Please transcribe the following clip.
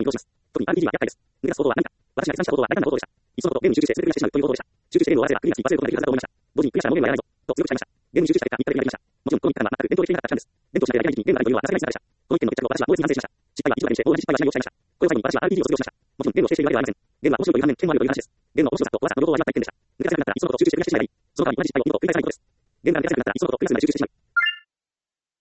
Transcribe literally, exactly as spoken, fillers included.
に移動します。特に アールピージー は厄介です。抜け出す方法は何か。私が決断した方法は大胆な方法でした。いっそのことゲームに集中して全てがしてしまうという方法でした。集中してゲームを終わらせればクリアに達成することができるはずだと思いました。同時にクリアしたらもうゲームはやらないぞ。と強く誓いました。ゲームに集中した結果、みっかでクリアできました。もちろんこのみっかからは全く伝統的できなかった期間です。伝統しないとやりたい時期にゲームがあるというのは情けない姿でした。この一点の決着を私は猛烈に反省しました。失敗は一度だけにして大同じ失敗はしないよう誓いました。これを最後に私は アールピージー を卒業しました。もちろんゲームを否定しているわけではありません。ゲームは面白いという反面、剣もあるという話です。ゲームの面白さと怖さの両方を味わった一点でした。抜け出せなくなったらいっそのこと集中してクリアしてしまえばいい。その代わり同じ失敗をにど繰り返さないことです。ゲームが抜け出せなくなったらいっそのことクリアするまで集中してしまい、